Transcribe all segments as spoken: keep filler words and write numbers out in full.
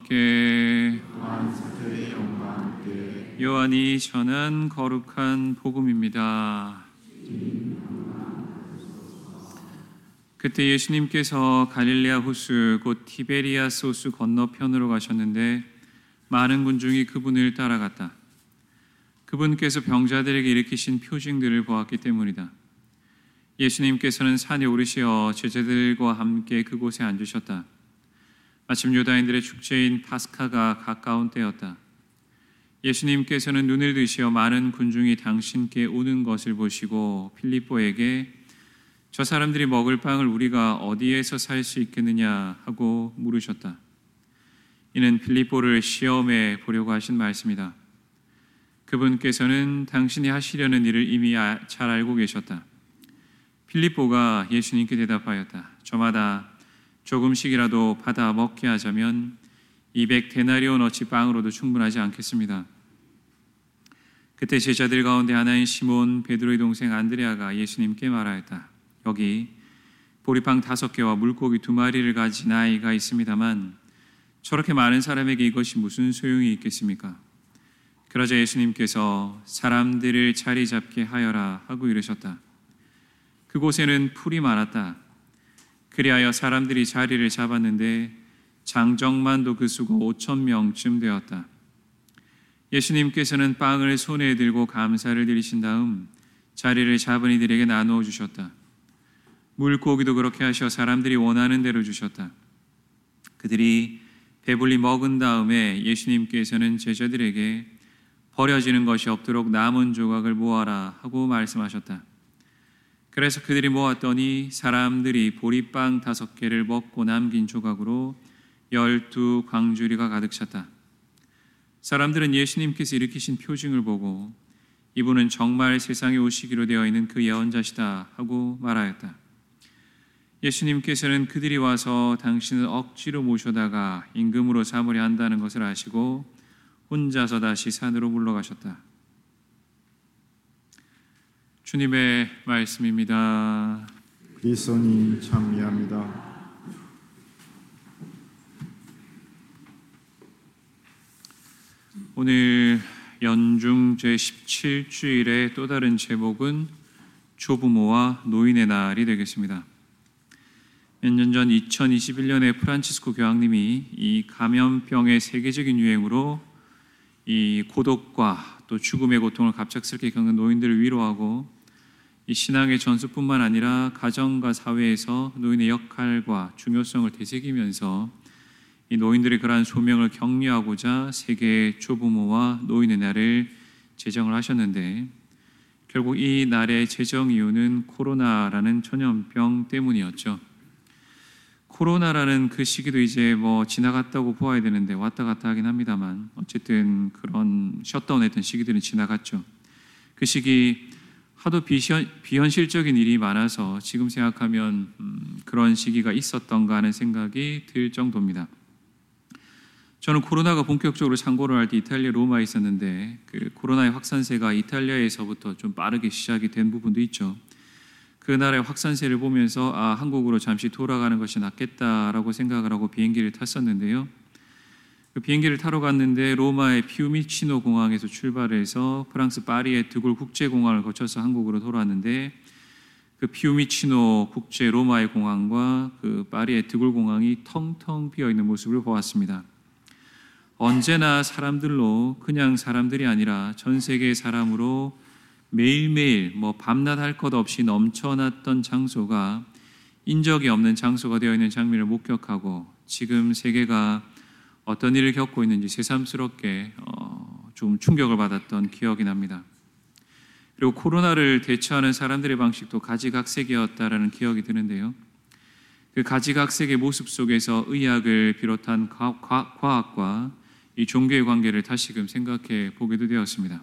함께 또한 사도의 영과 함께 요한이 전한 거룩한 복음입니다. 그때 예수님께서 갈릴레아 호수 곧 티베리아스 호수 건너편으로 가셨는데 많은 군중이 그분을 따라갔다. 그분께서 병자들에게 일으키신 표징들을 보았기 때문이다. 예수님께서는 산에 오르시어 제자들과 함께 그곳에 앉으셨다. 마침 유다인들의 축제인 파스카가 가까운 때였다. 예수님께서는 눈을 드시어 많은 군중이 당신께 오는 것을 보시고 필립보에게 저 사람들이 먹을 빵을 우리가 어디에서 살 수 있겠느냐 하고 물으셨다. 이는 필립보를 시험해 보려고 하신 말씀이다. 그분께서는 당신이 하시려는 일을 이미 잘 알고 계셨다. 필립보가 예수님께 대답하였다. 저마다 조금씩이라도 받아 먹게 하자면 이백 데나리온어치 빵으로도 충분하지 않겠습니다. 그때 제자들 가운데 하나인 시몬 베드로의 동생 안드레아가 예수님께 말하였다. 여기 보리빵 다섯 개와 물고기 두 마리를 가진 아이가 있습니다만 저렇게 많은 사람에게 이것이 무슨 소용이 있겠습니까? 그러자 예수님께서 사람들을 자리 잡게 하여라 하고 이르셨다. 그곳에는 풀이 많았다. 그리하여 사람들이 자리를 잡았는데 장정만도 그 수가 오천 명쯤 되었다. 예수님께서는 빵을 손에 들고 감사를 드리신 다음 자리를 잡은 이들에게 나누어 주셨다. 물고기도 그렇게 하셔 사람들이 원하는 대로 주셨다. 그들이 배불리 먹은 다음에 예수님께서는 제자들에게 버려지는 것이 없도록 남은 조각을 모아라 하고 말씀하셨다. 그래서 그들이 모았더니 사람들이 보리빵 다섯 개를 먹고 남긴 조각으로 열두 광주리가 가득 찼다. 사람들은 예수님께서 일으키신 표징을 보고 이분은 정말 세상에 오시기로 되어 있는 그 예언자시다 하고 말하였다. 예수님께서는 그들이 와서 당신을 억지로 모셔다가 임금으로 삼으려 한다는 것을 아시고 혼자서 다시 산으로 물러가셨다. 주님의 말씀입니다. 그리스도님 참미합니다. 오늘 연중 제십칠 주일의 또 다른 제목은 조부모와 노인의 날이 되겠습니다. 몇 년 전 이천이십일 년에 프란치스코 교황님이 이 감염병의 세계적인 유행으로 이 고독과 또 죽음의 고통을 갑작스럽게 겪는 노인들을 위로하고 이 신앙의 전수뿐만 아니라 가정과 사회에서 노인의 역할과 중요성을 되새기면서 이 노인들의 그러한 소명을 격려하고자 세계 조부모와 노인의 날을 제정을 하셨는데 결국 이 날의 제정 이유는 코로나라는 전염병 때문이었죠. 코로나라는 그 시기도 이제 뭐 지나갔다고 보아야 되는데 왔다 갔다 하긴 합니다만 어쨌든 그런 셧다운했던 시기들은 지나갔죠. 그 시기 하도 비현, 비현실적인 일이 많아서 지금 생각하면 음, 그런 시기가 있었던가 하는 생각이 들 정도입니다. 저는 코로나가 본격적으로 창궐을 할 때 이탈리아 로마에 있었는데 그 코로나의 확산세가 이탈리아에서부터 좀 빠르게 시작이 된 부분도 있죠. 그 나라의 확산세를 보면서 아, 한국으로 잠시 돌아가는 것이 낫겠다라고 생각을 하고 비행기를 탔었는데요. 그 비행기를 타러 갔는데 로마의 피우미치노 공항에서 출발해서 프랑스 파리의 드골 국제공항을 거쳐서 한국으로 돌아왔는데 그 피우미치노 국제 로마의 공항과 그 파리의 드골 공항이 텅텅 비어 있는 모습을 보았습니다. 언제나 사람들로 그냥 사람들이 아니라 전 세계의 사람으로 매일매일 뭐 밤낮 할 것 없이 넘쳐났던 장소가 인적이 없는 장소가 되어 있는 장면을 목격하고 지금 세계가 어떤 일을 겪고 있는지 새삼스럽게 어, 좀 충격을 받았던 기억이 납니다. 그리고 코로나를 대처하는 사람들의 방식도 가지각색이었다라는 기억이 드는데요. 그 가지각색의 모습 속에서 의학을 비롯한 과, 과, 과학과 이 종교의 관계를 다시금 생각해 보게도 되었습니다.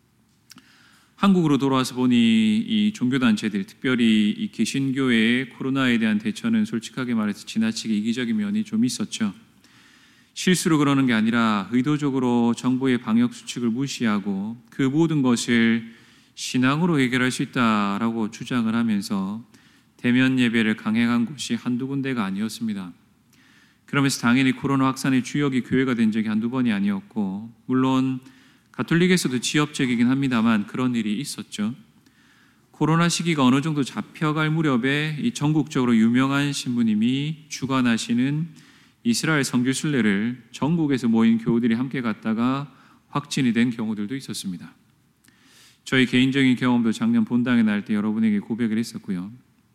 한국으로 돌아와서 보니 이 종교단체들, 특별히 이 개신교회의 코로나에 대한 대처는 솔직하게 말해서 지나치게 이기적인 면이 좀 있었죠. 실수로 그러는 게 아니라 의도적으로 정부의 방역 수칙을 무시하고 그 모든 것을 신앙으로 해결할 수 있다라고 주장을 하면서 대면 예배를 강행한 곳이 한두 군데가 아니었습니다. 그러면서 당연히 코로나 확산의 주역이 교회가 된 적이 한두 번이 아니었고, 물론 가톨릭에서도 지엽적이긴 합니다만 그런 일이 있었죠. 코로나 시기가 어느 정도 잡혀갈 무렵에 이 전국적으로 유명한 신부님이 주관하시는 이스라엘 선교 순례를 전국에서 모인 교우들이 함께 갔다가 확진이 된 경우들도 있었습니다. 저희 개인적인 경험도 작년 본당에 날 때 여러분에게 고백을 했었고요.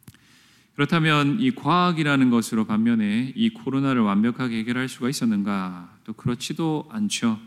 그렇다면 이 과학이라는 것으로 반면에 이 코로나를 완벽하게 해결할 수가 있었는가? 또 그렇지도 않죠.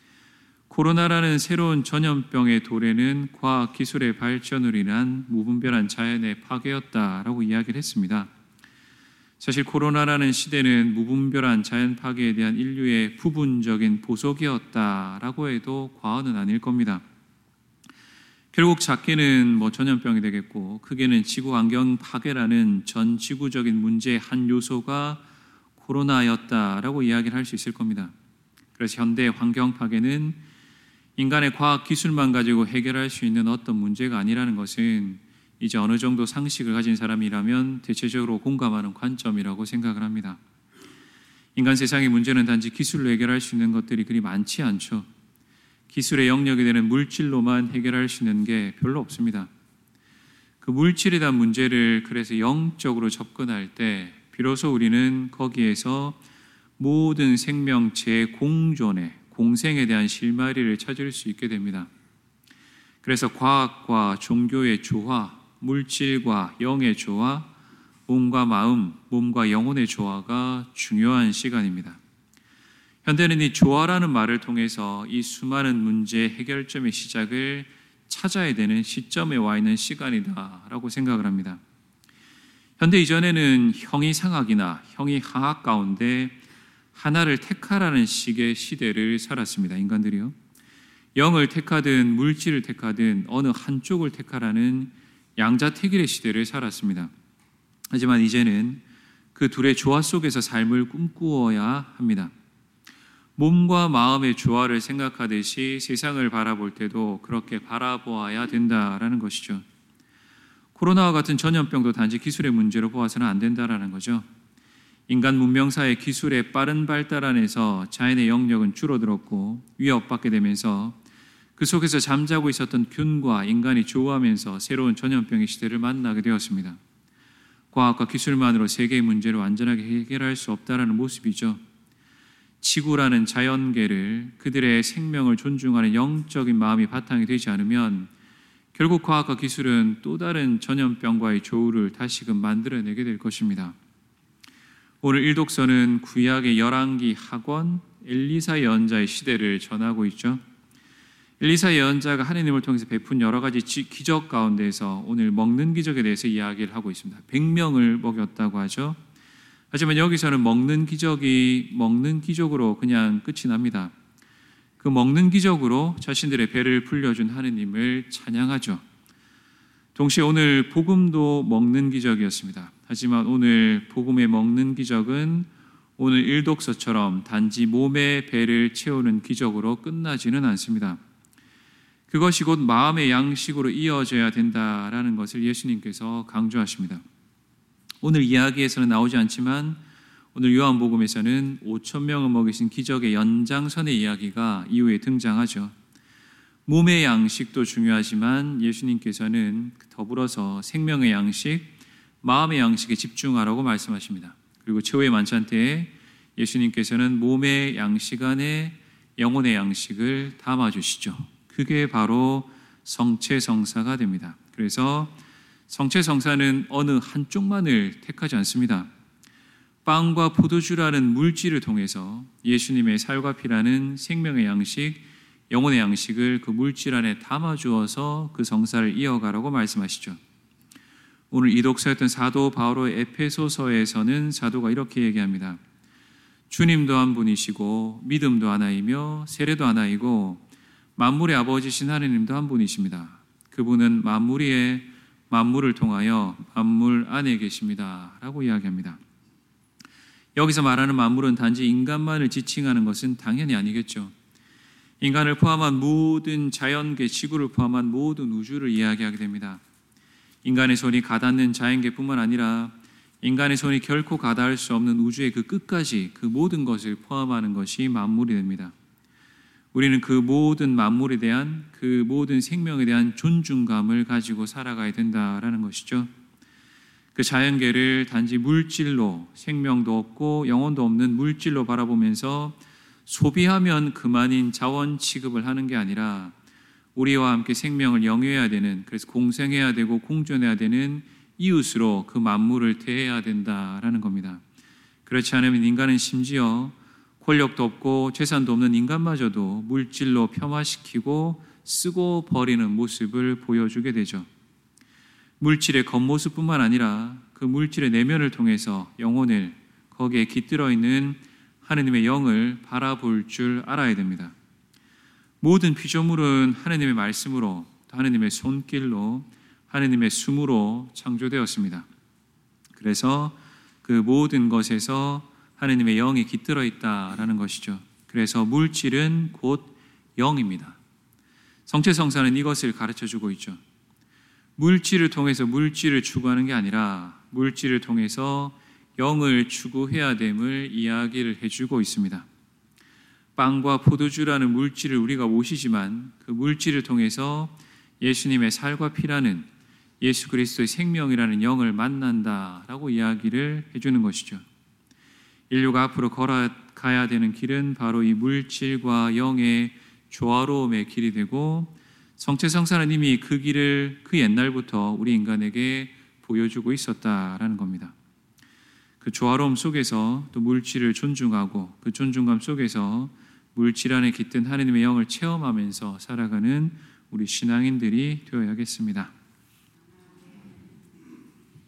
코로나라는 새로운 전염병의 도래는 과학 기술의 발전으로 인한 무분별한 자연의 파괴였다라고 이야기를 했습니다. 사실 코로나라는 시대는 무분별한 자연 파괴에 대한 인류의 부분적인 보석이었다라고 해도 과언은 아닐 겁니다. 결국 작게는 뭐 전염병이 되겠고, 크게는 지구 환경 파괴라는 전 지구적인 문제의 한 요소가 코로나였다라고 이야기를 할 수 있을 겁니다. 그래서 현대 환경 파괴는 인간의 과학 기술만 가지고 해결할 수 있는 어떤 문제가 아니라는 것은 이제 어느 정도 상식을 가진 사람이라면 대체적으로 공감하는 관점이라고 생각을 합니다. 인간 세상의 문제는 단지 기술로 해결할 수 있는 것들이 그리 많지 않죠. 기술의 영역이 되는 물질로만 해결할 수 있는 게 별로 없습니다. 그 물질에 대한 문제를 그래서 영적으로 접근할 때 비로소 우리는 거기에서 모든 생명체의 공존에, 공생에 대한 실마리를 찾을 수 있게 됩니다. 그래서 과학과 종교의 조화, 물질과 영의 조화, 몸과 마음, 몸과 영혼의 조화가 중요한 시간입니다. 현대는 이 조화라는 말을 통해서 이 수많은 문제의 해결점의 시작을 찾아야 되는 시점에 와 있는 시간이다라고 생각을 합니다. 현대 이전에는 형이상학이나 형이하학 가운데 하나를 택하라는 식의 시대를 살았습니다. 인간들이요. 영을 택하든 물질을 택하든 어느 한쪽을 택하라는 양자택일의 시대를 살았습니다. 하지만 이제는 그 둘의 조화 속에서 삶을 꿈꾸어야 합니다. 몸과 마음의 조화를 생각하듯이 세상을 바라볼 때도 그렇게 바라보아야 된다라는 것이죠. 코로나와 같은 전염병도 단지 기술의 문제로 보아서는 안 된다라는 거죠. 인간 문명사의 기술의 빠른 발달 안에서 자연의 영역은 줄어들었고 위협받게 되면서 그 속에서 잠자고 있었던 균과 인간이 조화하면서 새로운 전염병의 시대를 만나게 되었습니다. 과학과 기술만으로 세계의 문제를 완전하게 해결할 수 없다라는 모습이죠. 지구라는 자연계를 그들의 생명을 존중하는 영적인 마음이 바탕이 되지 않으면 결국 과학과 기술은 또 다른 전염병과의 조우를 다시금 만들어내게 될 것입니다. 오늘 일독서는 구약의 열왕기 학원 엘리사 예언자의 시대를 전하고 있죠. 엘리사 예언자가 하나님을 통해서 베푼 여러 가지 기적 가운데서 오늘 먹는 기적에 대해서 이야기를 하고 있습니다. 백 명을 먹였다고 하죠. 하지만 여기서는 먹는 기적이 먹는 기적으로 그냥 끝이 납니다. 그 먹는 기적으로 자신들의 배를 불려준 하느님을 찬양하죠. 동시에 오늘 복음도 먹는 기적이었습니다. 하지만 오늘 복음의 먹는 기적은 오늘 일독서처럼 단지 몸의 배를 채우는 기적으로 끝나지는 않습니다. 그것이 곧 마음의 양식으로 이어져야 된다라는 것을 예수님께서 강조하십니다. 오늘 이야기에서는 나오지 않지만 오늘 요한복음에서는 오천 명을 먹이신 기적의 연장선의 이야기가 이후에 등장하죠. 몸의 양식도 중요하지만 예수님께서는 더불어서 생명의 양식, 마음의 양식에 집중하라고 말씀하십니다. 그리고 최후의 만찬 때에 예수님께서는 몸의 양식 안에 영혼의 양식을 담아주시죠. 그게 바로 성체성사가 됩니다. 그래서 성체성사는 어느 한쪽만을 택하지 않습니다. 빵과 포도주라는 물질을 통해서 예수님의 살과 피라는 생명의 양식, 영혼의 양식을 그 물질 안에 담아주어서 그 성사를 이어가라고 말씀하시죠. 오늘 이독서였던 사도 바울의 에페소서에서는 사도가 이렇게 얘기합니다. 주님도 한 분이시고 믿음도 하나이며 세례도 하나이고 만물의 아버지신 하나님도 한 분이십니다. 그분은 만물 위에 만물을 통하여 만물 안에 계십니다 라고 이야기합니다. 여기서 말하는 만물은 단지 인간만을 지칭하는 것은 당연히 아니겠죠. 인간을 포함한 모든 자연계, 지구를 포함한 모든 우주를 이야기하게 됩니다. 인간의 손이 가닿는 자연계뿐만 아니라 인간의 손이 결코 가닿을 수 없는 우주의 그 끝까지 그 모든 것을 포함하는 것이 만물이 됩니다. 우리는 그 모든 만물에 대한, 그 모든 생명에 대한 존중감을 가지고 살아가야 된다라는 것이죠. 그 자연계를 단지 물질로, 생명도 없고 영혼도 없는 물질로 바라보면서 소비하면 그만인 자원 취급을 하는 게 아니라 우리와 함께 생명을 영위해야 되는, 그래서 공생해야 되고 공존해야 되는 이웃으로 그 만물을 대해야 된다라는 겁니다. 그렇지 않으면 인간은 심지어 권력도 없고 재산도 없는 인간마저도 물질로 폄하시키고 쓰고 버리는 모습을 보여주게 되죠. 물질의 겉모습뿐만 아니라 그 물질의 내면을 통해서 영혼을, 거기에 깃들어 있는 하느님의 영을 바라볼 줄 알아야 됩니다. 모든 피조물은 하느님의 말씀으로, 하느님의 손길로, 하느님의 숨으로 창조되었습니다. 그래서 그 모든 것에서 하느님의 영이 깃들어 있다라는 것이죠. 그래서 물질은 곧 영입니다. 성체성사는 이것을 가르쳐주고 있죠. 물질을 통해서 물질을 추구하는 게 아니라 물질을 통해서 영을 추구해야 됨을 이야기를 해주고 있습니다. 빵과 포도주라는 물질을 우리가 모시지만 그 물질을 통해서 예수님의 살과 피라는, 예수 그리스도의 생명이라는 영을 만난다라고 이야기를 해주는 것이죠. 인류가 앞으로 걸어가야 되는 길은 바로 이 물질과 영의 조화로움의 길이 되고, 성체성사는 이미 그 길을 그 옛날부터 우리 인간에게 보여주고 있었다라는 겁니다. 그 조화로움 속에서 또 물질을 존중하고 그 존중감 속에서 물질 안에 깃든 하느님의 영을 체험하면서 살아가는 우리 신앙인들이 되어야겠습니다.